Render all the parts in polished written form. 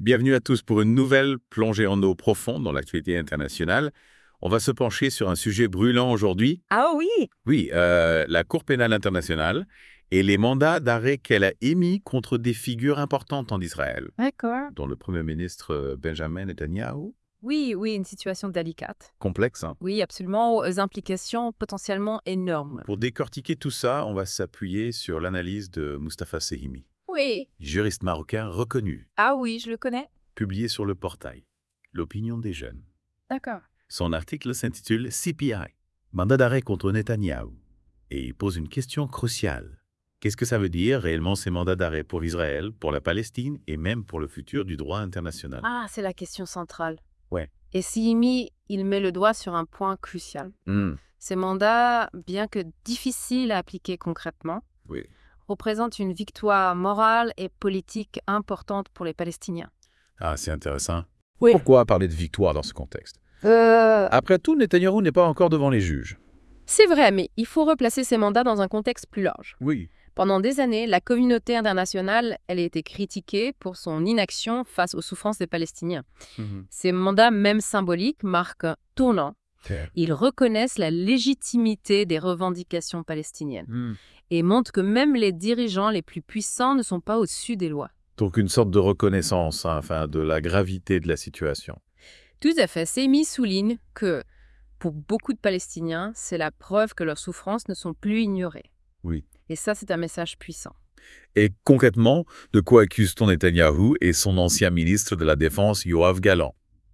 Bienvenue à tous pour une nouvelle plongée en eau profonde dans l'actualité internationale. On va se pencher sur un sujet brûlant aujourd'hui. Ah oui! Oui, la Cour pénale internationale et les mandats d'arrêt qu'elle a émis contre des figures importantes en Israël, D'accord. dont le Premier ministre Benjamin Netanyahu. Oui, une situation délicate. Complexe, hein? Oui, absolument, aux implications potentiellement énormes. Pour décortiquer tout ça, on va s'appuyer sur l'analyse de Mustapha Sehimi, Oui. juriste marocain reconnu, Ah oui, je le connais. publié sur le portail L'opinion des jeunes. D'accord. Son article s'intitule CPI, mandat d'arrêt contre Netanyahou, et il pose une question cruciale. Qu'est-ce que ça veut dire réellement ces mandats d'arrêt pour Israël, pour la Palestine et même pour le futur du droit international? Ah, c'est la question centrale. Ouais. Et Sihimi, il met le doigt sur un point crucial. Hmm, Ces mandats, bien que difficiles à appliquer concrètement, oui. représentent une victoire morale et politique importante pour les Palestiniens. Ah, c'est intéressant. Oui. Pourquoi parler de victoire dans ce contexte? Après tout, Netanyahou n'est pas encore devant les juges. C'est vrai, mais il faut replacer ces mandats dans un contexte plus large. Oui. Pendant des années, la communauté internationale, elle a été critiquée pour son inaction face aux souffrances des Palestiniens. Ces mandats, même symboliques, marquent un tournant. Ils reconnaissent la légitimité des revendications palestiniennes et montrent que même les dirigeants les plus puissants ne sont pas au-dessus des lois. Donc une sorte de reconnaissance, hein, enfin, de la gravité de la situation. Tout à fait. Sehimi souligne que, pour beaucoup de Palestiniens, c'est la preuve que leurs souffrances ne sont plus ignorées. Oui. Et ça, c'est un message puissant. Et concrètement, de quoi accuse-t-on Netanyahou et son ancien ministre de la Défense, Yoav Gallant?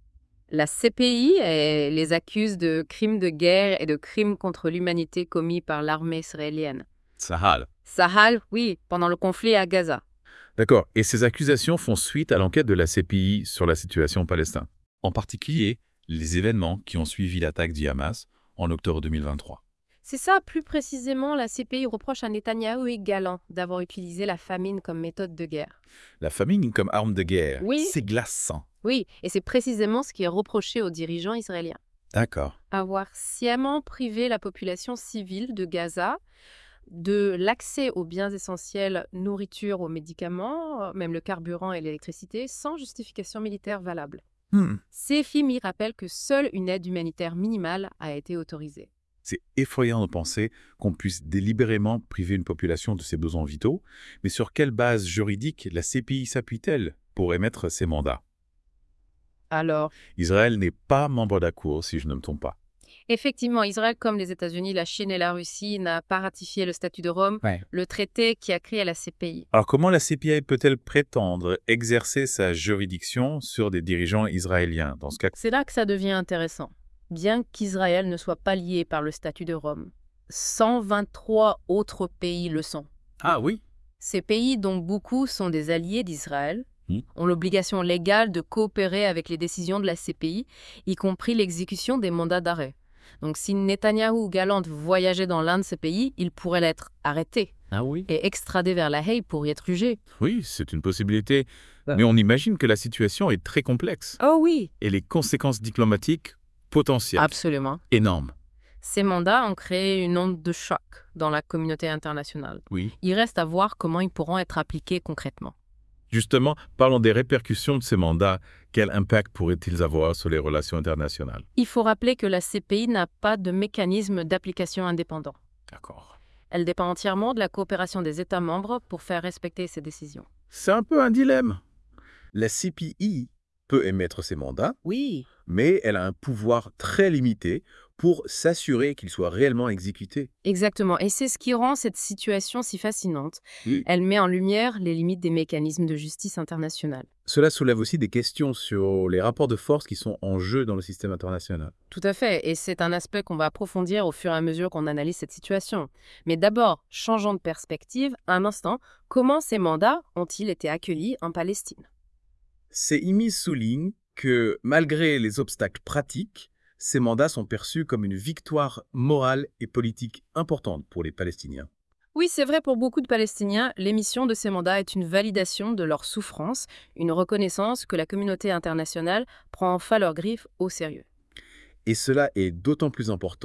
La CPI les accuse de crimes de guerre et de crimes contre l'humanité commis par l'armée israélienne. Sahal. Sahal, oui, pendant le conflit à Gaza. D'accord. Et ces accusations font suite à l'enquête de la CPI sur la situation palestine. En particulier, les événements qui ont suivi l'attaque du Hamas en octobre 2023. C'est ça, plus précisément, la CPI reproche à Netanyahou et Gallant d'avoir utilisé la famine comme méthode de guerre. La famine comme arme de guerre, Oui. c'est glaçant. Oui, et c'est précisément ce qui est reproché aux dirigeants israéliens. D'accord. Avoir sciemment privé la population civile de Gaza de l'accès aux biens essentiels, nourriture, aux médicaments, même le carburant et l'électricité, sans justification militaire valable. Sehimi rappelle que seule une aide humanitaire minimale a été autorisée. C'est effrayant de penser qu'on puisse délibérément priver une population de ses besoins vitaux, mais sur quelle base juridique la CPI s'appuie-t-elle pour émettre ces mandats? Alors, Israël n'est pas membre d'ACCOR, si je ne me trompe pas. effectivement, Israël, comme les États-Unis, la Chine et la Russie, n'a pas ratifié le statut de Rome, le traité qui a créé la CPI. Alors comment la CPI peut-elle prétendre exercer sa juridiction sur des dirigeants israéliens dans ce cas? C'est là que ça devient intéressant. Bien qu'Israël ne soit pas lié par le statut de Rome, 123 autres pays le sont. Ah oui. Ces pays, dont beaucoup sont des alliés d'Israël, Hmm. ont l'obligation légale de coopérer avec les décisions de la CPI, y compris l'exécution des mandats d'arrêt. Donc si Netanyahou ou Gallant voyageaient dans l'un de ces pays, ils pourraient l'être arrêtés Ah oui. et extradés vers La Haye pour y être jugés. Oui, c'est une possibilité. Mais on imagine que la situation est très complexe Oh oui, et les conséquences diplomatiques potentielles absolument. énormes. Ces mandats ont créé une onde de choc dans la communauté internationale. Oui. Il reste à voir comment ils pourront être appliqués concrètement. Justement, parlons des répercussions de ces mandats. Quel impact pourraient-ils avoir sur les relations internationales? Il faut rappeler que la CPI n'a pas de mécanisme d'application indépendant. D'accord. Elle dépend entièrement de la coopération des États membres pour faire respecter ses décisions. C'est un peu un dilemme. La CPI peut émettre ces mandats, Oui. mais elle a un pouvoir très limité pour s'assurer qu'ils soient réellement exécutés. Exactement, et c'est ce qui rend cette situation si fascinante. Oui. Elle met en lumière les limites des mécanismes de justice internationale. Cela soulève aussi des questions sur les rapports de force qui sont en jeu dans le système international. Tout à fait, et c'est un aspect qu'on va approfondir au fur et à mesure qu'on analyse cette situation. Mais d'abord, changeons de perspective un instant, comment ces mandats ont-ils été accueillis en Palestine? Sehimi souligne que malgré les obstacles pratiques, ces mandats sont perçus comme une victoire morale et politique importante pour les Palestiniens. Oui, c'est vrai pour beaucoup de Palestiniens, l'émission de ces mandats est une validation de leur souffrance, une reconnaissance que la communauté internationale prend enfin leurs griffes au sérieux. Et cela est d'autant plus important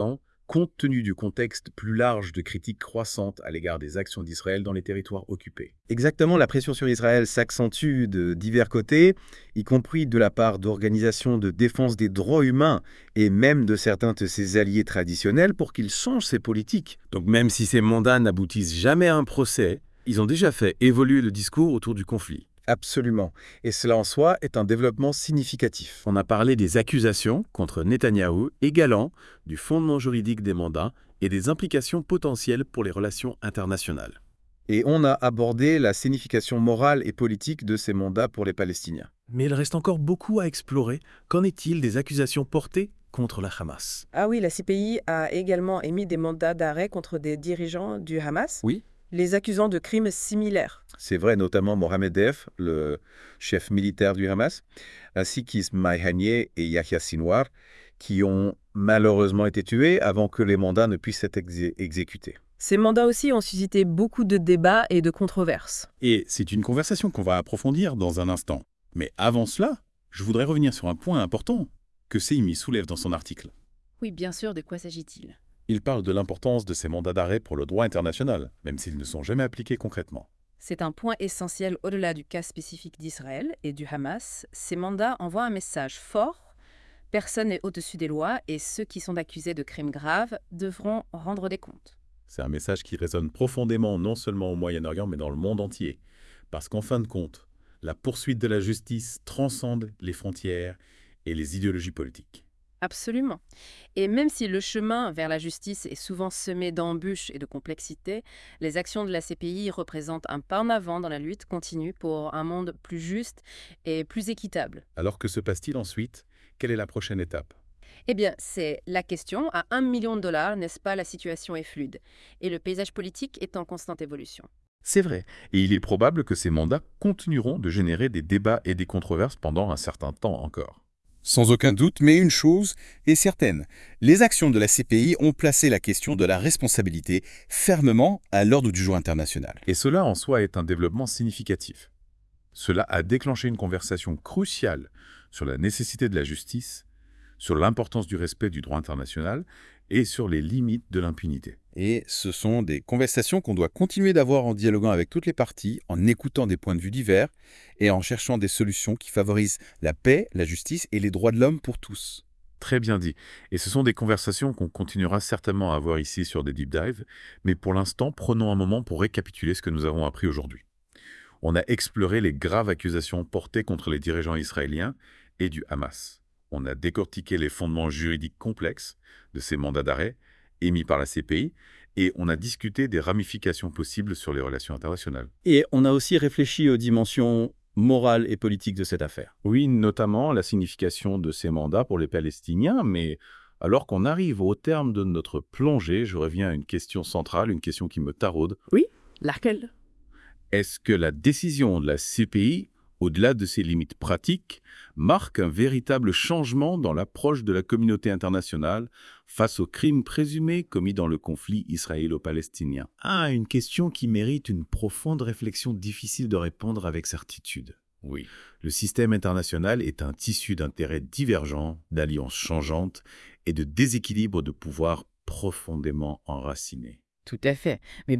compte tenu du contexte plus large de critiques croissantes à l'égard des actions d'Israël dans les territoires occupés. Exactement, la pression sur Israël s'accentue de divers côtés, y compris de la part d'organisations de défense des droits humains et même de certains de ses alliés traditionnels pour qu'il change ses politiques. Donc même si ces mandats n'aboutissent jamais à un procès, ils ont déjà fait évoluer le discours autour du conflit. Absolument. Et cela en soi est un développement significatif. On a parlé des accusations contre Netanyahou et Galland, du fondement juridique des mandats et des implications potentielles pour les relations internationales. Et on a abordé la signification morale et politique de ces mandats pour les Palestiniens. Mais il reste encore beaucoup à explorer. Qu'en est-il des accusations portées contre la Hamas? Ah oui, la CPI a également émis des mandats d'arrêt contre des dirigeants du Hamas, Oui. les accusant de crimes similaires. C'est vrai, notamment Mohamed Deif, le chef militaire du Hamas, ainsi qu'Ismaïl Haniyeh et Yahya Sinwar, qui ont malheureusement été tués avant que les mandats ne puissent être exécutés. Ces mandats aussi ont suscité beaucoup de débats et de controverses. Et c'est une conversation qu'on va approfondir dans un instant. Mais avant cela, je voudrais revenir sur un point important que Seimi soulève dans son article. Oui, bien sûr, de quoi s'agit-il? Il parle de l'importance de ces mandats d'arrêt pour le droit international, même s'ils ne sont jamais appliqués concrètement. C'est un point essentiel au-delà du cas spécifique d'Israël et du Hamas. Ces mandats envoient un message fort. Personne n'est au-dessus des lois et ceux qui sont accusés de crimes graves devront rendre des comptes. C'est un message qui résonne profondément non seulement au Moyen-Orient, mais dans le monde entier. Parce qu'en fin de compte, la poursuite de la justice transcende les frontières et les idéologies politiques. Absolument. Et même si le chemin vers la justice est souvent semé d'embûches et de complexité, les actions de la CPI représentent un pas en avant dans la lutte continue pour un monde plus juste et plus équitable. Alors que se passe-t-il ensuite? Quelle est la prochaine étape? Eh bien, c'est la question. À $1 million, n'est-ce pas, la situation est fluide. Et le paysage politique est en constante évolution. C'est vrai, et il est probable que ces mandats continueront de générer des débats et des controverses pendant un certain temps encore. Sans aucun doute, mais une chose est certaine, les actions de la CPI ont placé la question de la responsabilité fermement à l'ordre du jour international. Et cela en soi est un développement significatif. Cela a déclenché une conversation cruciale sur la nécessité de la justice, sur l'importance du respect du droit international et sur les limites de l'impunité. Et ce sont des conversations qu'on doit continuer d'avoir en dialoguant avec toutes les parties, en écoutant des points de vue divers et en cherchant des solutions qui favorisent la paix, la justice et les droits de l'homme pour tous. Très bien dit. Et ce sont des conversations qu'on continuera certainement à avoir ici sur des Deep Dives, mais pour l'instant, prenons un moment pour récapituler ce que nous avons appris aujourd'hui. On a exploré les graves accusations portées contre les dirigeants israéliens et du Hamas. On a décortiqué les fondements juridiques complexes de ces mandats d'arrêt émis par la CPI et on a discuté des ramifications possibles sur les relations internationales. Et on a aussi réfléchi aux dimensions morales et politiques de cette affaire. Oui, notamment la signification de ces mandats pour les Palestiniens, mais alors qu'on arrive au terme de notre plongée, je reviens à une question centrale, une question qui me taraude. Oui, laquelle? Est-ce que la décision de la CPI, au-delà de ses limites pratiques, marque un véritable changement dans l'approche de la communauté internationale face aux crimes présumés commis dans le conflit israélo-palestinien? Ah, une question qui mérite une profonde réflexion difficile de répondre avec certitude. Oui, le système international est un tissu d'intérêts divergents, d'alliances changeantes et de déséquilibres de pouvoir profondément enracinés. Tout à fait. Mais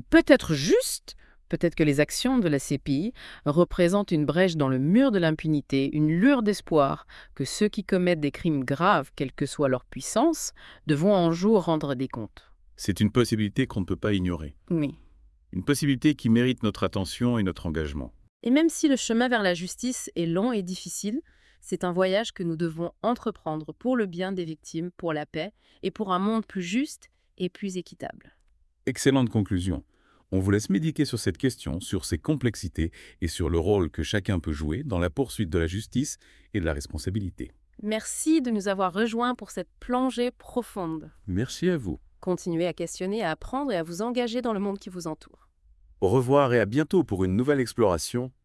peut-être que les actions de la CPI représentent une brèche dans le mur de l'impunité, une lueur d'espoir que ceux qui commettent des crimes graves, quelle que soit leur puissance, devront un jour rendre des comptes. C'est une possibilité qu'on ne peut pas ignorer. Oui. Une possibilité qui mérite notre attention et notre engagement. Et même si le chemin vers la justice est long et difficile, c'est un voyage que nous devons entreprendre pour le bien des victimes, pour la paix et pour un monde plus juste et plus équitable. Excellente conclusion. On vous laisse méditer sur cette question, sur ses complexités et sur le rôle que chacun peut jouer dans la poursuite de la justice et de la responsabilité. Merci de nous avoir rejoints pour cette plongée profonde. Merci à vous. Continuez à questionner, à apprendre et à vous engager dans le monde qui vous entoure. Au revoir et à bientôt pour une nouvelle exploration